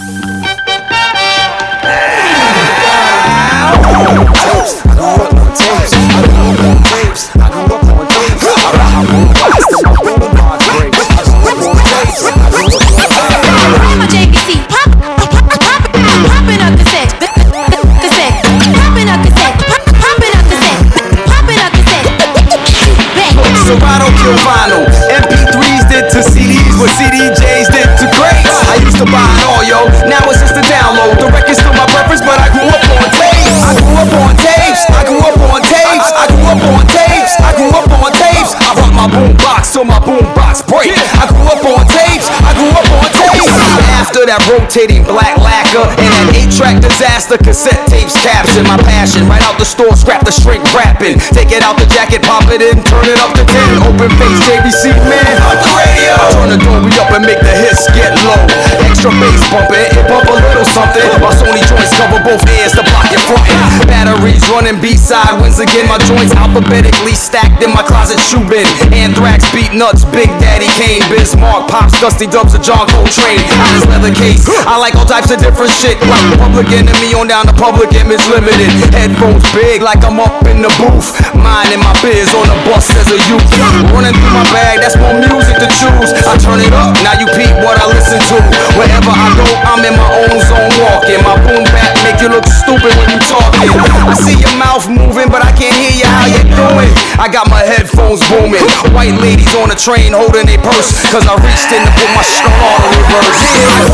Serato kill vinyl, MP3s did to CDs what CDJs did to crates. I used to buy it all, yo, now it's just a download. The record's still my preference, but I grew up on tapes. I grew up on tapes, I grew up on tapes, I grew up on tapes, I grew up on tapes. I rock my boombox till my boombox break. I grew up on tapes, I grew up on tapes. After that rotating black lacquer and an 8-track disaster, cassette tapes captured my passion. Right out the store, scrap the shrink wrapping. Take it out the jacket, pop it in, turn it up to 10. Open face, JVC, man, up the radio. Turn the Dolby up and make the hits get low. Extra bass bumping, it bump a little something. My Sony joints cover both ears to block your frontin'. Batteries running B-side wins again. My joints alphabetically stacked in my closet shoe bin. Anthrax, Beat Nuts, Big Daddy Kane, Bismarck, Pops, Dusty Dubs, and John Coltrane. Out his leather case, I like all types of different shit. Like Public Enemy on down to Public Image Limited. Headphones big like I'm up in the booth. Minding my biz on the bus as a youth. Running through my bag, that's more music to choose. I turn it up, now you peep what I listen to. Wherever I go, I'm in my own zone walking. My boom bap make you look stupid when you talking. I see your mouth moving, but I can't hear you how you doing. I got my headphones booming. White ladies on the train holding their purse, cause I reached in to put my shirt on in reverse.